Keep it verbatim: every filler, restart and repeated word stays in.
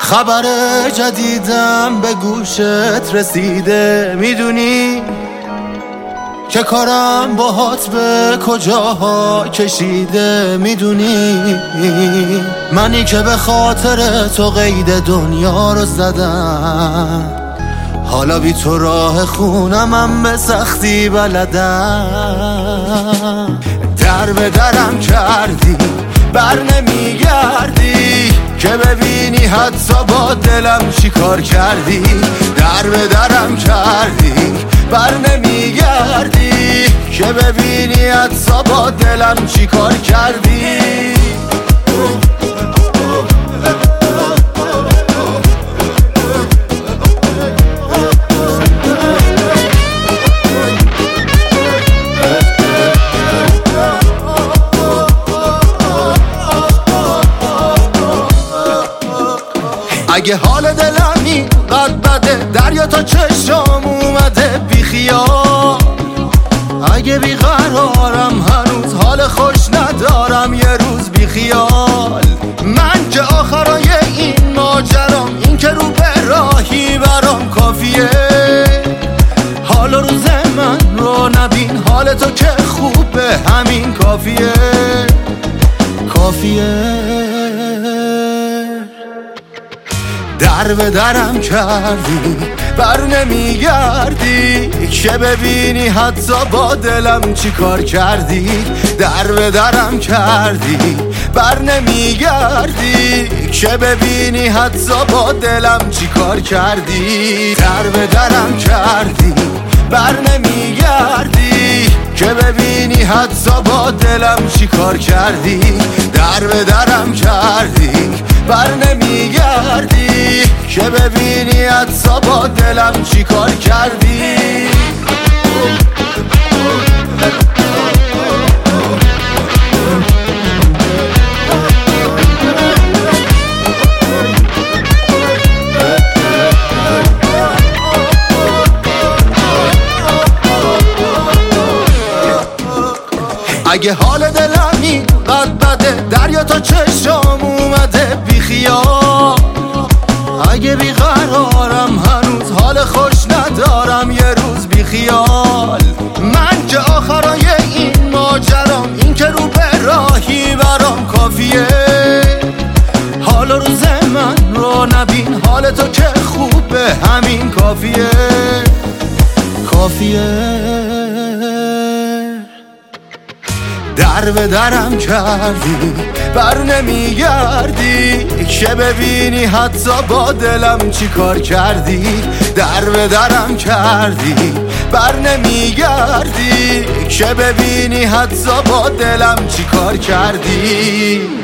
خبر جدیدم به گوشت رسیده، میدونی که کارم باهات به کجاها کشیده، میدونی منی که به خاطر تو قید دنیا رو زدم، حالا بی تو راه خونمم به سختی بلدم. در به درم کردی بر نمیگردی که ببینی حتی با دلم چی کار کردی. در به درم کردی بر نمیگردی که ببینی حتی با دلم چی کار کردی. اگه حال دلم قد بده دریا تا چشم اومده بیخیال، اگه بیقرارم هنوز حال خوش ندارم یه روز بیخیال. من که آخرای این ماجرام این که رو به راهی برام کافیه، حال روز من رو نبین، حال تو که خوبه همین کافیه کافیه. در به درم کردی بر نمیگردی که ببینی حتی با دلم چی کار کردی. در به درم کردی بر نمیگردی که ببینی حتی با دلم چی کار کردی. در به درم کردی بر نمیگردی که ببینی حتی با دلم چی کار کردی. در به درم کردی بر نمیگردی که ببینی حتی با دلم چی کار کردی. اگه حال دلم قد بده دریا تا چشم اومده بیخیال، اگه بیقرارم هنوز حال خوش ندارم یه روز بیخیال. من که آخرای این ماجرام این که رو به راهی برام کافیه، حال روز من رو نبین، حال تو که خوبه همین کافیه کافیه. در به درم کردی بر نمیگردی که ببینی حتی با دلم چی کار کردی. در به درم کردی بر نمیگردی که ببینی حتی با دلم چی کار کردی.